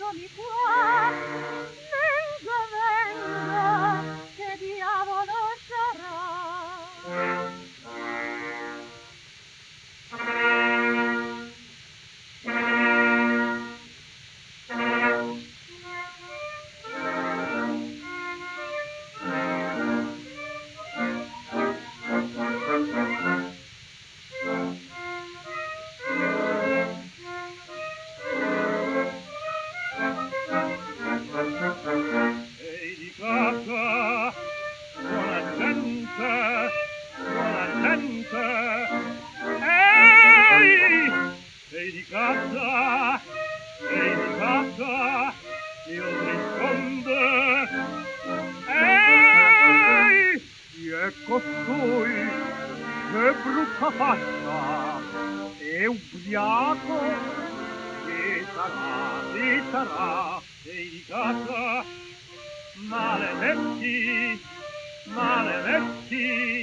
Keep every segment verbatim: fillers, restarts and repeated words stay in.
eccomi qua, venga, venga, che diavolo sarà? Ehi di casa, buona gente, buona gente, ehi, ehi di casa, ehi di casa, io rispondo, ehi, chi è costui, che brutta faccia, è ubriaco, chi sarà, chi sarà, ehi di casa, maledetti, maledetti,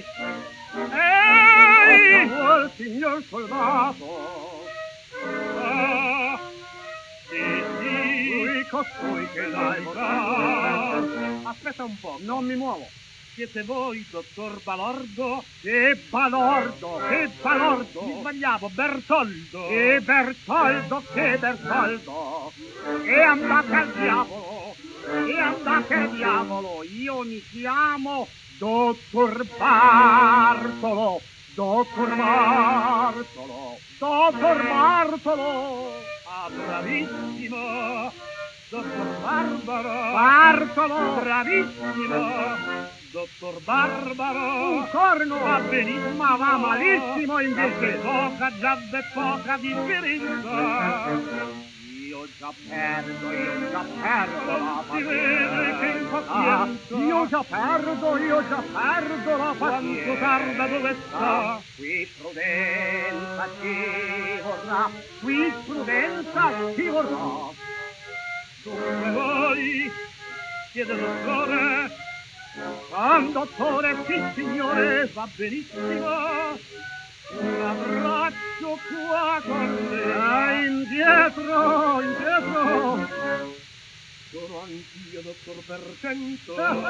ehi! Cosa vuol, signor soldato? Ah, sì, sì, lui costui che dai casa. Aspetta un po', non mi muovo. Siete voi, dottor Balordo? Che Balordo, che Balordo? Mi sbagliavo, Bertoldo. Che Bertoldo, che Bertoldo. E andate al diavolo, e andate al diavolo. Io mi chiamo dottor Bartolo, dottor Bartolo, dottor Bartolo. Ah, bravissimo, dottor Barbaro. Bartolo, bravissimo. Dottor Barbaro, un corno, va benissimo, ma va malissimo invece. Poca, già ve poca differenza. Io già perdo, io già perdo la pazienza. Si vede che impazienza. Io già perdo, io già perdo la pazienza. Quanto tarda, dove sta? Qui prudenza ci vorrà, qui prudenza ci vorrà. Dunque voi siete dottore? San dottore, sì signore, va benissimo. Un abbraccio qua con lei. Ah, indietro, indietro. Sono anch'io dottor Percento,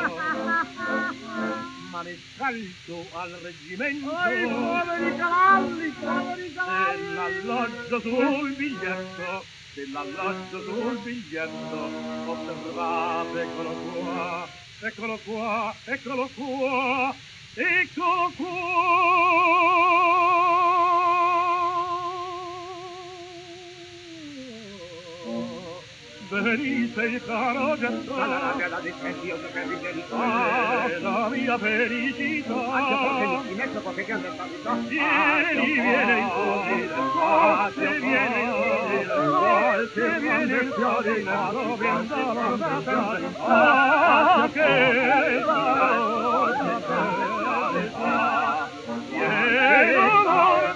maresciallo al reggimento. Oh, i poveri cavalli, poveri cavalli. Dell'alloggio sul biglietto, dell'alloggio sul biglietto. Osservate, eccolo qua, eccolo qua, eccolo qua, eccolo qua. Venite caro getto, la la io che per verità, la mia felicità. Anche perché mi metto perché che anda sta. Vieni, vieni in cuore, se vieni in cuore, se vieni in cuore, dove andava da te. Ah, che la vieni,